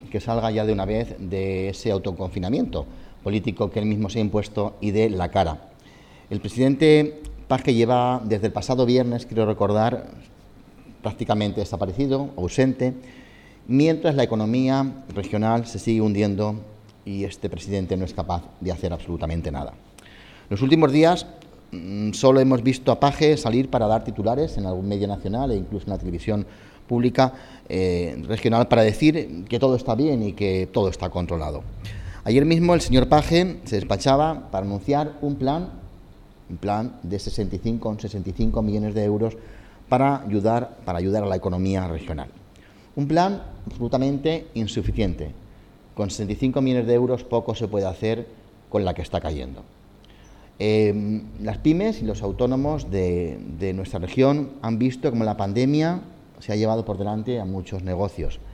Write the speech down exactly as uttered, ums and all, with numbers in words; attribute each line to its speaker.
Speaker 1: que salga ya de una vez de ese autoconfinamiento político que él mismo se ha impuesto y dé la cara. El presidente Paje lleva desde el pasado viernes, quiero recordar, prácticamente desaparecido, ausente, mientras la economía regional se sigue hundiendo y este presidente no es capaz de hacer absolutamente nada. En los últimos días mmm, solo hemos visto a Paje salir para dar titulares en algún medio nacional e incluso en la televisión pública eh, regional para decir que todo está bien y que todo está controlado. Ayer mismo el señor Paje se despachaba para anunciar un plan, un plan de sesenta y cinco, sesenta y cinco millones de euros para ayudar, para ayudar a la economía regional. Un plan absolutamente insuficiente. Con sesenta y cinco millones de euros poco se puede hacer con la que está cayendo. Eh, las pymes y los autónomos de, de nuestra región han visto cómo la pandemia se ha llevado por delante a muchos negocios.